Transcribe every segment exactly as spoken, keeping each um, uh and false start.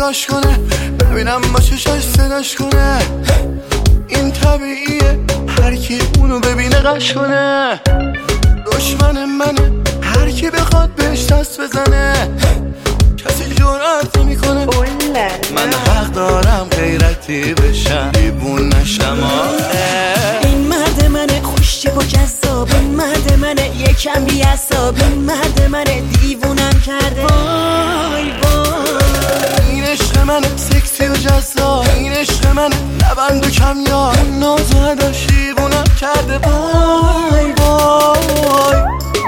نگاش کنه، ببینم با چشاش صداش کنه. این طبیعیه هر کی اونو ببینه قش کنه. دشمن منه هر کی بخواد بهش دست بزنه، کسی جرأت نمیکنه. من حق دارم غیرتی بشم، دیوون نشم. آخه این مرد منه خوشتیپ و جذاب، این مرد منه یکم بی‌عصاب، این مرد منه دیوونم کرده. وای وای این عشق منه سکسی و جذاب، این عشق منه لبند و کمیاب، اون نازو نداشت دیوونم کرده. وای وای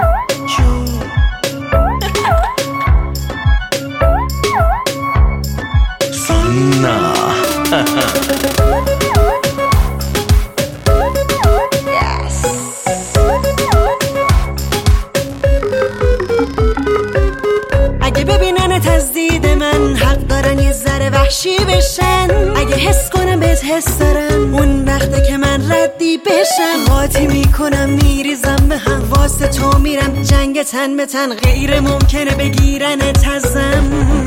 سنا اگه ببینن تزدید من حق دارن یه ذره وحشی بشن. اگه حس کنم بهت حس دارم اون وقته که من ردی بشم. قاطی میکنم میریزم به هم، واسه تو میرم جنگ تن به تن، غیر ممکنه بگیرن تزم.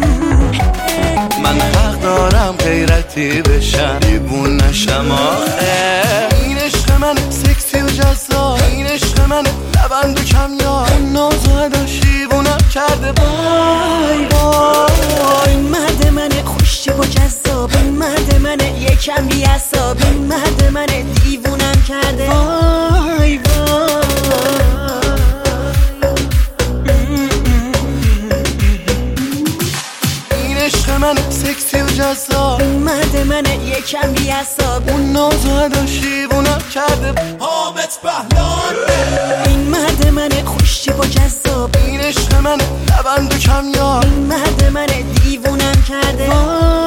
من حق دارم غیرتی بشم، دیوون نشم. آخه این عشق منه سکسی و جذاب، این عشق منه لبند و کمیاب، اون نازو نداشت دیوونم کرده. وای وای این مرد منه خوشتیپ و جذاب، این مرد منه یکم بی‌عصاب، این مرد منه دیوونم کرده. وای وای این عشق منه سکسی و جذاب، این مرد منه یکم بی‌عصاب، اون نازو نداشت دیوونم کرده. حامد پهلوان این مرد منه خوشتیپ و جذاب، این عشق منه لبند و کمیاب، این مرد منه دیوونم کرده.